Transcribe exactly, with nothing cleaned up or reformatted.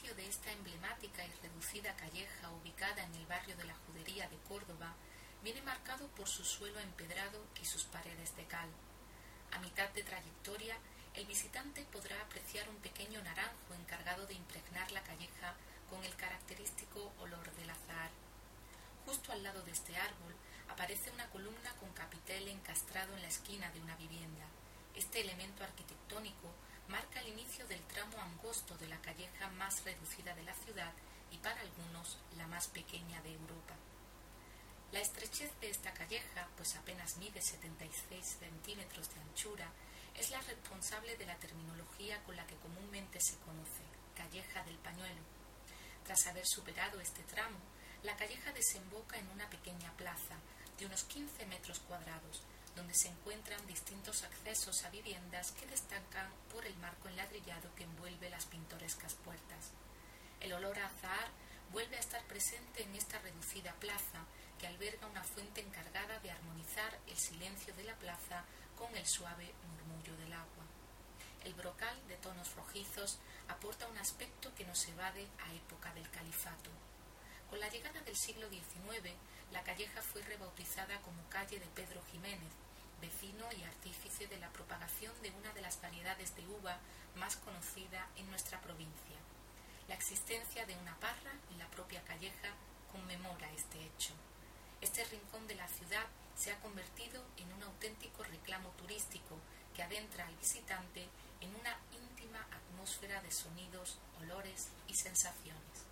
inicio de esta emblemática y reducida calleja ubicada en el barrio de la Judería de Córdoba viene marcado por su suelo empedrado y sus paredes de cal. A mitad de trayectoria, el visitante podrá apreciar un pequeño naranjo encargado de impregnar la calleja con el característico olor del azahar. Justo al lado de este árbol aparece una columna con capitel encastrado en la esquina de una vivienda. Este elemento arquitectónico marca el inicio del tramo angosto de la calleja más reducida de la ciudad y para algunos la más pequeña de Europa. La estrechez de esta calleja, pues apenas mide setenta y seis centímetros de anchura, es la responsable de la terminología con la que comúnmente se conoce, calleja del pañuelo. Tras haber superado este tramo, la calleja desemboca en una pequeña plaza de unos quince metros cuadrados, donde se encuentran distintos accesos a viviendas que destacan por el marco enladrillado que envuelve las pintorescas puertas. El olor a azahar vuelve a estar presente en esta reducida plaza, que alberga una fuente encargada de armonizar el silencio de la plaza con el suave murmullo del agua. El brocal, de tonos rojizos, aporta un aspecto que nos evade a época del califato. Con la llegada del siglo diecinueve, la calleja fue rebautizada como calle de Pedro Jiménez, vecino y artífice de la propagación de una de las variedades de uva más conocida en nuestra provincia. La existencia de una parra en la propia calleja conmemora este hecho. Este rincón de la ciudad se ha convertido en un auténtico reclamo turístico que adentra al visitante en una íntima atmósfera de sonidos, olores y sensaciones.